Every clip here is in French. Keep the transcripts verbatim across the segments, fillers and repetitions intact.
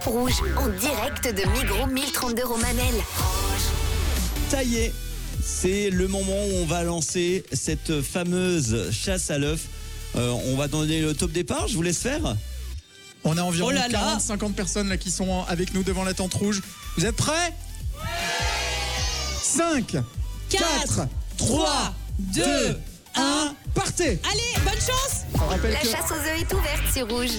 Rouge, en direct de Migros mille trente-deux Romanel. Ça y est, c'est le moment où on va lancer cette fameuse chasse à l'œuf. Euh, on va donner le top départ, je vous laisse faire. On a environ Oh là là. quarante à cinquante personnes là qui sont avec nous devant la tente rouge. Vous êtes prêts ? cinq, quatre, trois, deux, un, partez ! Allez, bonne chance. On rappelle La que chasse aux œufs est ouverte sur Rouge.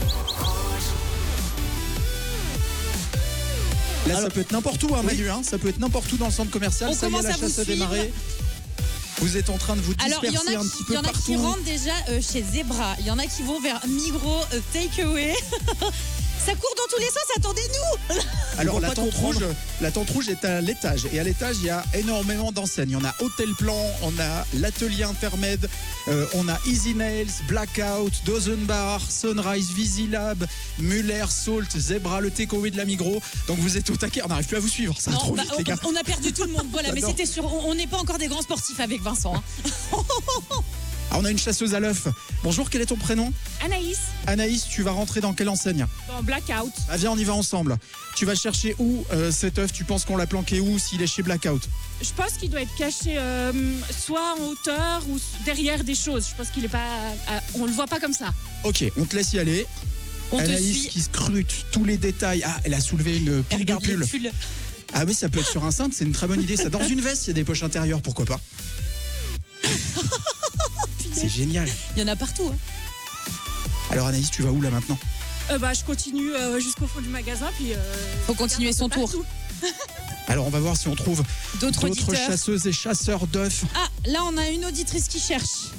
là ça Alors- peut être n'importe où, hein, Manu, hein, ça peut être n'importe où dans le centre commercial. On ça y est, commence la à vous chasse a suivre. démarré. Vous êtes en train de vous Alors, il y en disperser a un qui, petit il peu y en a partout. qui rentrent déjà euh, chez Zebra. Il y en a qui vont vers Migros euh, Takeaway. Ça court dans tous les sens, attendez-nous. Alors vont la pas tente rouge, comprendre. la tente rouge est à l'étage et à l'étage il y a énormément d'enseignes. On a Hôtel Plan, on a l'atelier Intermed, euh, on a Easy Nails, Blackout, Dozen Bar, Sunrise, Visilab, Muller, Salt, Zebra, le takeaway de la Migros. Donc vous êtes au taquet, on n'arrive plus à vous suivre, ça va Non, trop bah, vite les gars. on, on a perdu tout le monde. Voilà, mais J'adore. c'était sûr. On on n'est pas encore des grands sportifs avec Vincent. hein. Ah, on a une chasseuse à l'œuf. Bonjour, quel est ton prénom ? Anaïs, Anaïs, tu vas rentrer dans quelle enseigne ? dans Blackout. Ah, viens, on y va ensemble. Tu vas chercher où euh, cet œuf ? Tu penses qu'on l'a planqué où s'il est chez Blackout ? Je pense qu'il doit être caché euh, soit en hauteur ou derrière des choses. Je pense qu'il est pas. euh, on le voit pas comme ça. Ok, on te laisse y aller. On te Anaïs suit. qui scrute tous les détails. Ah, elle a soulevé une pile de Regarde les pulls. pulls. Ah oui, ça peut être sur un cintre, c'est une très bonne idée. Ça, dans une veste, il y a des poches intérieures, pourquoi pas ? C'est génial. Il y en a partout. hein. Alors Anaïs, tu vas où là maintenant ? Euh, bah, je continue euh, jusqu'au fond du magasin. Puis, euh, Faut continuer son tour. partout. Alors on va voir si on trouve D'autres d'autres auditeurs. chasseuses et chasseurs d'œufs. Ah, là, on a une auditrice qui cherche.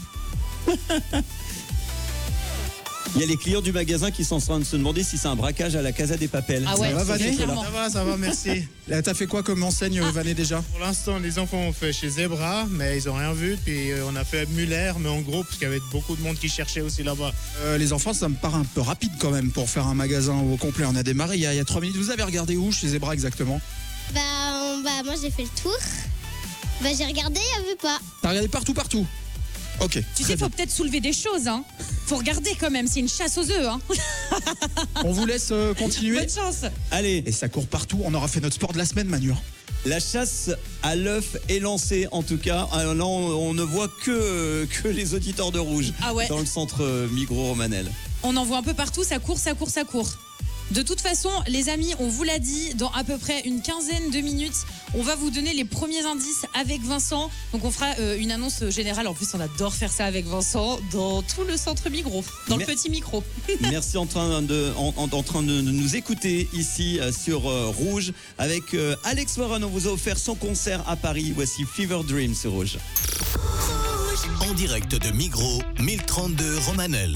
Il y a les clients du magasin qui sont en train de se demander si c'est un braquage à la Casa des Papels. Ah ouais, Ça va, Vané ? clairement. Ça va, ça va, merci. Là, t'as fait quoi comme enseigne, Ah. Vané, déjà ? Pour l'instant, les enfants ont fait chez Zebra, mais ils n'ont rien vu. Puis euh, on a fait Muller, mais en gros, parce qu'il y avait beaucoup de monde qui cherchait aussi là-bas. Euh, Les enfants, ça me paraît un peu rapide quand même pour faire un magasin au complet. On a démarré il y a, il y a trois minutes. Vous avez regardé où chez Zebra exactement ? Bah, on- bah moi j'ai fait le tour. Bah j'ai regardé, il n'y avait pas. T'as regardé partout, partout ? Ok. Tu très sais, bien. faut peut-être soulever des choses. Hein. Faut regarder quand même. C'est une chasse aux œufs. Hein. On vous laisse euh, continuer. Bonne chance. Allez, Et ça court partout. On aura fait notre sport de la semaine, Manu. la chasse à l'œuf est lancée en tout cas. Alors là, on, on ne voit que, que les auditeurs de Rouge Ah ouais. dans le centre euh, Migros Romanel. On en voit un peu partout, ça court, ça court, ça court. De toute façon, les amis, on vous l'a dit, dans à peu près une quinzaine de minutes, on va vous donner les premiers indices avec Vincent. Donc on fera euh, une annonce générale. En plus, on adore faire ça avec Vincent dans tout le centre Migros, dans Mais- le petit micro. Merci en train de, en, en- en train de nous écouter ici euh, sur euh, Rouge avec euh, Alex Warren. On vous a offert son concert à Paris. Voici Fever Dream sur Rouge. En direct de Migros mille trente-deux Romanel.